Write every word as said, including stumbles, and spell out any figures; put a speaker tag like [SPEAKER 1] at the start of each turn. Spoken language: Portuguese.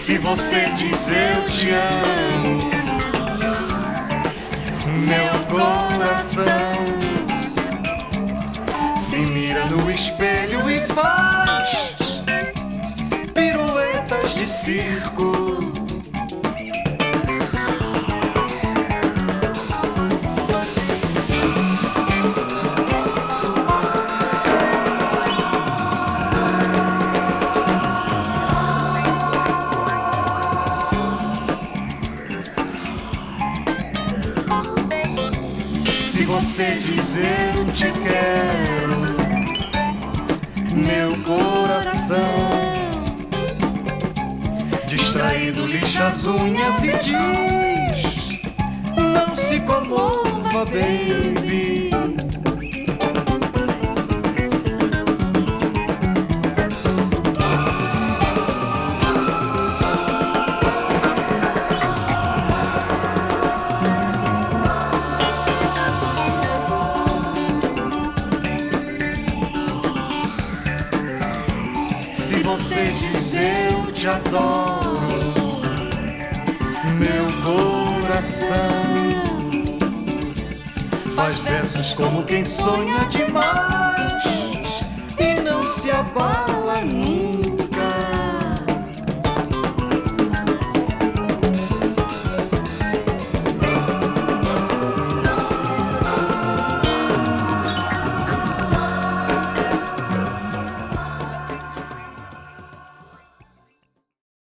[SPEAKER 1] Se você diz eu te amo, meu coração se mira no espelho e faz piruetas de circo. Se você diz eu te quero, meu coração distraído lixa as unhas e diz: não se comova, baby. Se você diz eu te adoro, meu coração faz versos como quem sonha demais e não se abala nunca.